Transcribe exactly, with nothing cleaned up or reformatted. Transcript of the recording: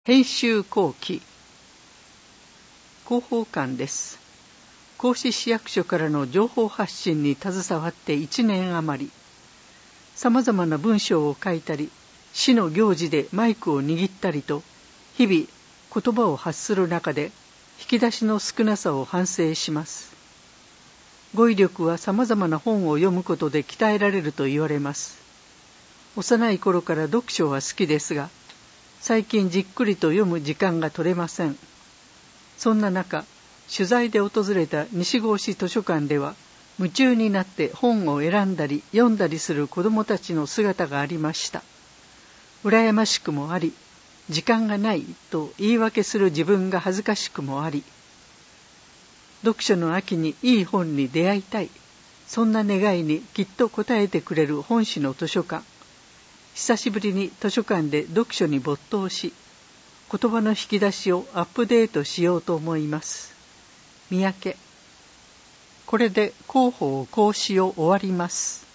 編集後期広報官です。甲子市役所からの情報発信に携わっていちねん余り、さまざまな文章を書いたり、市の行事でマイクを握ったりと、日々言葉を発する中で引き出しの少なさを反省します。語彙力はさまざまな本を読むことで鍛えられると言われます。幼い頃から読書は好きですが、最近じっくりと読む時間が取れません。そんな中、取材で訪れた西郷市図書館では、夢中になって本を選んだり読んだりする子どもたちの姿がありました。羨ましくもあり、時間がないと言い訳する自分が恥ずかしくもあり、読書の秋にいい本に出会いたい、そんな願いにきっと応えてくれる本市の図書館。久しぶりに図書館で読書に没頭し、言葉の引き出しをアップデートしようと思います。三宅。これで広報講師を終わります。